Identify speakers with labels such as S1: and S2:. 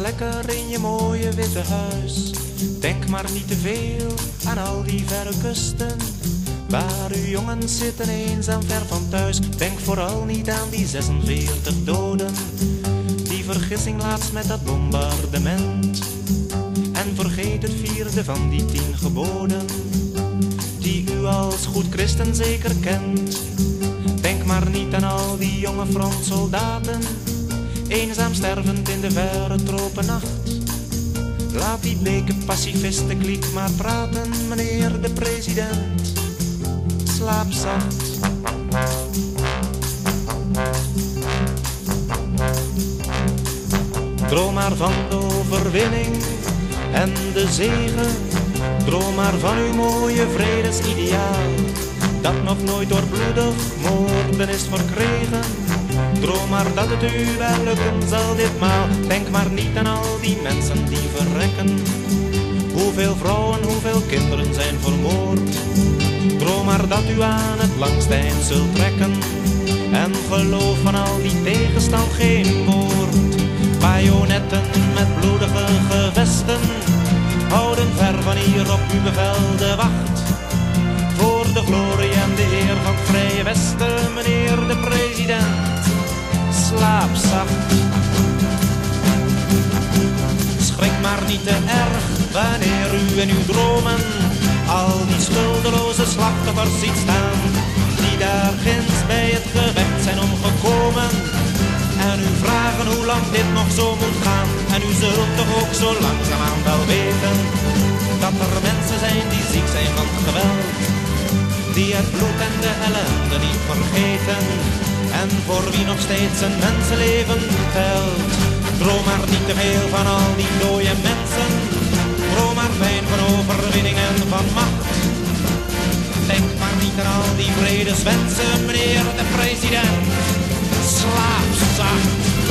S1: lekker in je mooie witte huis. Denk maar niet te veel aan al die verre kusten, waar uw jongens zitten eenzaam ver van thuis. Denk vooral niet aan die 46 doden, die vergissing laatst met dat bombardement. En vergeet het vierde van die 10 geboden, die u als goed christen zeker kent. Denk maar niet aan al die jonge frontsoldaten, eenzaam stervend in de verre tropennacht. Laat die bleke pacifistenkliek maar praten, meneer de president. Slaap zacht. Droom maar van de overwinning en de zegen. Droom maar van uw mooie vredesideaal, dat nog nooit door bloedig moorden is verkregen. Droom maar dat het u wel lukken zal ditmaal. Denk maar niet aan al die mensen die verrekken. Hoeveel vrouwen, hoeveel kinderen zijn vermoord. Droom maar dat u aan het langst eind zult trekken. En geloof van al die tegenstand geen woord. Bajonetten met bloedige gevesten houden ver van hier op uw bevel de wacht. Voor de glorie en de eer van het Vrije Westen, meneer de president. Slaap zacht. Schrik maar niet te erg wanneer u in uw dromen al die schuldeloze slachtoffers ziet staan, die daar ginds bij het gevecht zijn omgekomen. En u vragen hoe lang dit nog zo moet gaan. En u zult toch ook zo langzaamaan wel weten dat er mensen zijn die ziek zijn van geweld, die het bloed en de ellende niet vergeten, en voor wie nog steeds een mensenleven telt. Droom maar niet te veel van al die dode mensen. Droom maar fijn van overwinning en van macht. Denk maar niet aan al die vredeswensen, meneer de president. Slaap zacht.